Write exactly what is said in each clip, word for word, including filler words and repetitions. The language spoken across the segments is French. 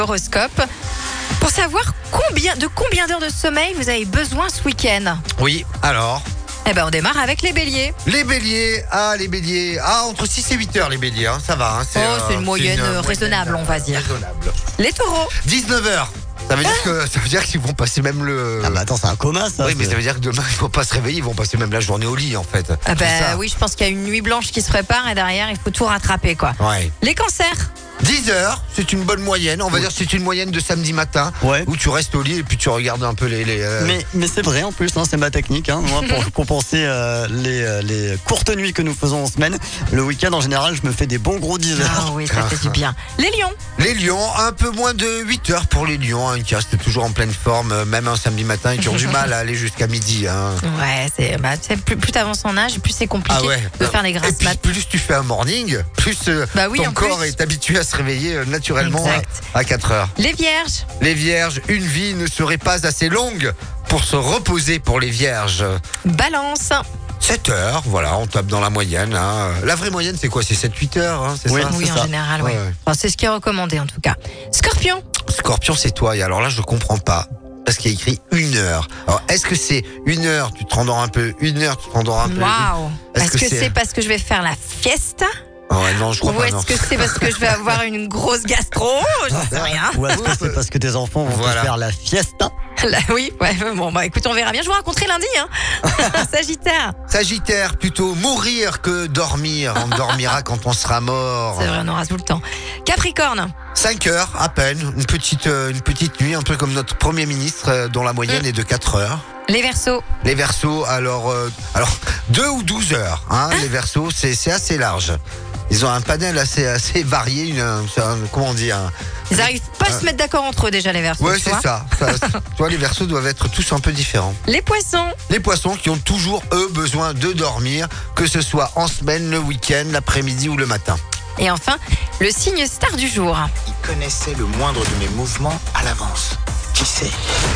Horoscope. Pour savoir combien, de combien d'heures de sommeil vous avez besoin ce week-end. Oui, alors Eh ben, on démarre avec les béliers. les béliers, ah les béliers, ah entre six et huit heures les béliers, hein, ça va. Hein, Oh, c'est une moyenne, euh, raisonnable, on va dire. Raisonnable. Les taureaux. dix-neuf heures. Ça veut dire que ça veut dire qu'ils vont passer même le. Ah bah attends, c'est un coma ça. oui, mais c'est- ça veut dire que demain ils vont pas se réveiller, ils vont passer même la journée au lit en fait. Ah C'est ben ça. oui, je pense qu'il y a une nuit blanche qui se prépare et derrière, il faut tout rattraper, quoi. Ouais. Les cancers. dix heures, c'est une bonne moyenne. On va dire que c'est une moyenne de samedi matin Ouais. où tu restes au lit et puis tu regardes un peu les. les euh, Mais, mais c'est vrai en plus, hein, c'est ma technique. Hein, moi, pour compenser euh, les, euh, les courtes nuits que nous faisons en semaine, le week-end en général, je me fais des bons gros dix Ah heures. oui, ça fait du bien. Les lions. Les lions, un peu moins de huit heures pour les lions, hein, qui restent toujours en pleine forme, euh, même un samedi matin, et qui ont du mal à aller jusqu'à midi. Hein. Ouais, c'est bah, tu sais, plus, plus t'avances en âge, plus c'est compliqué de faire des Et grasses puis, mat. plus tu fais un morning, plus euh, Bah oui, ton en corps plus. est habitué à se réveiller euh, naturellement Exact. à, à quatre heures. Les vierges. Les vierges, une vie ne serait pas assez longue pour se reposer pour les vierges. Balance. sept heures, voilà, on tape dans la moyenne. Hein. La vraie moyenne, c'est quoi? C'est sept huit heures, hein, c'est Oui. ça? Oui, c'est en ça. général, oui. Ouais, ouais. Enfin, c'est ce qui est recommandé en tout cas. Scorpion. Scorpion, c'est toi. Et alors là, je comprends pas. Parce qu'il y a écrit une heure. Alors, est-ce que c'est une heure, tu te rendors un peu, une heure, tu te rendors un peu? Waouh. Est-ce Est-ce que que c'est- c'est parce que je vais faire la fiesta Ouais, non, je crois ou pas. est-ce non. que c'est parce que je vais avoir une grosse gastro? J'en sais rien. Ou est-ce que c'est parce que tes enfants vont Voilà. te faire la fiesta? Là, oui, ouais, bon, bah écoute, on verra bien. Je vous raconterai lundi, hein. Sagittaire. Sagittaire, plutôt mourir que dormir. On dormira quand on sera mort. C'est vrai, on aura tout le temps. Capricorne. cinq heures à peine, une petite, euh, une petite nuit, un peu comme notre Premier ministre, euh, dont la moyenne Mm. est de quatre heures. Les Verseaux. Les Verseaux, alors, euh, alors deux ou douze heures. Hein, les Verseaux, c'est c'est assez large. Ils ont un panel assez, assez varié. Une, un- un- comment on dit un, Ils arrivent pas à se mettre d'accord entre eux déjà, les Verseaux. Ouais, tu c'est vois. ça. ça tu vois, les Verseaux doivent être tous un peu différents. Les Poissons. Les Poissons qui ont toujours, eux, besoin de dormir, que ce soit en semaine, le week-end, l'après-midi ou le matin. Et enfin, le signe star du jour. Il connaissait le moindre de mes mouvements à l'avance. Qui sait?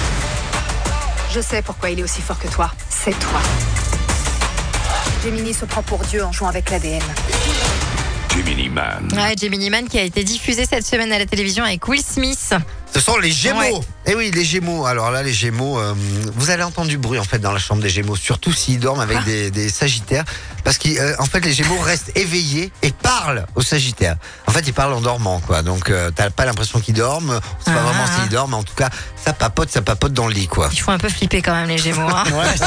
Je sais pourquoi il est aussi fort que toi. C'est toi. Gemini se prend pour Dieu en jouant avec l'A D N. Gemini Man. Ouais, Gemini Man qui a été diffusé cette semaine à la télévision avec Will Smith. Ce sont les Gémeaux. Ouais. Eh oui, les Gémeaux. Alors là, les Gémeaux, euh, vous allez entendre du bruit en fait dans la chambre des Gémeaux, surtout s'ils dorment avec Ah. des, des Sagittaires, parce qu'en fait les Gémeaux restent éveillés et parlent aux Sagittaires. En fait, ils parlent en dormant, quoi. Donc euh, t'as pas l'impression qu'ils dorment. On sait pas Ah. vraiment s'ils dorment, mais en tout cas, ça papote, ça papote dans le lit, quoi. Ils font un peu flipper quand même, les Gémeaux. Hein. Ouais.